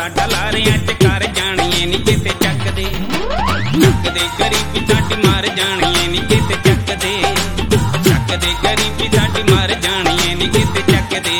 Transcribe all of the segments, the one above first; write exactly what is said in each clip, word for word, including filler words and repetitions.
साडा लारियां च कर जाणीए नी किते चकदे चकदे गरीबी साडी मार जाणीए नी किते चकदे चकदे गरीबी साडी मार जाणीए नी किते चकदे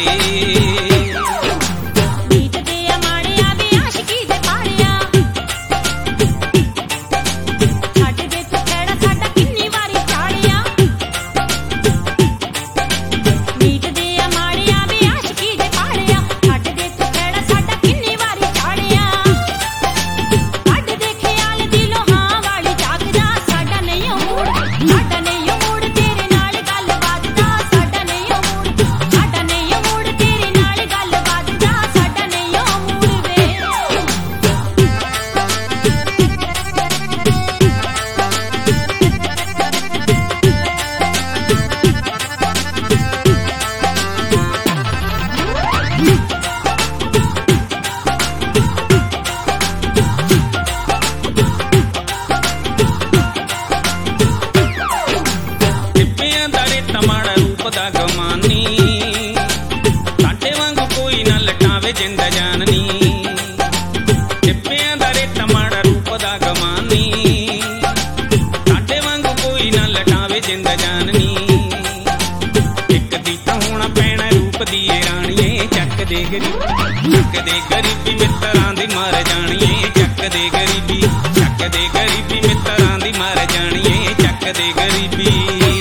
गमानी साडे वांगू कोई ना लटावे जिंद जाननी टिप्पियां दा रेता माड़ा रूप दा गमानी साडे वांगू कोई ना लटावे जिंद जाननी इक दी तां होना पैना रूप दी राणीए चक दे गरीबी चक दे गरीबी मित्तरां दी मार जाणीए चक दे गरीबी चक दे गरीबी मित्तरां दी मार जाणीए चक दे गरीबी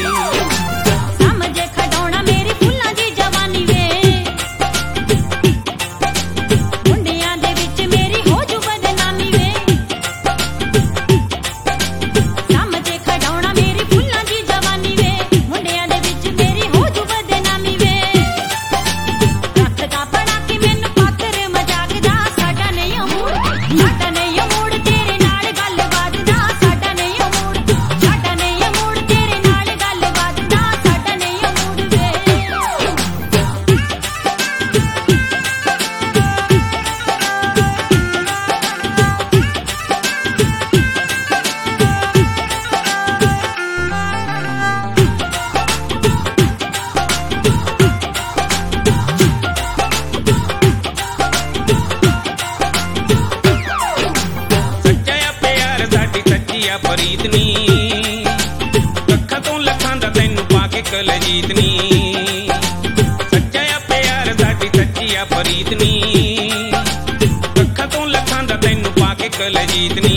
फरीदनी लखां तो लखां दा तैनू पाके कलजीतनी सच्चा आ प्यार साडी सच्ची आ फरीदनी लखां तो लखां दा तैनू पाके कलजीतनी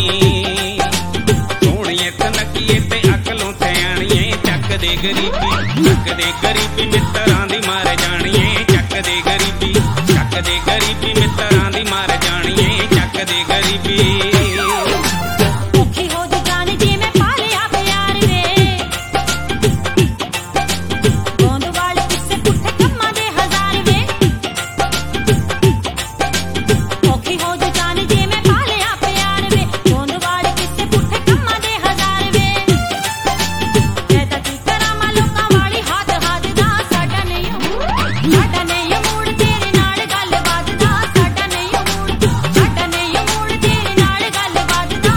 सोहणीए तनकीए ते अकलों सियाणीए चक दे गरीबी चक दे गरीबी मित्तरां दी मार जाणीए चक दे गरीबी चक दे गरीबी मित्तरां दी मार जाणीए चक दे गरीबी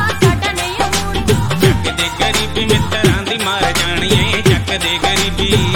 मित्तरां दी मार जाणीए चक दे गरीबी।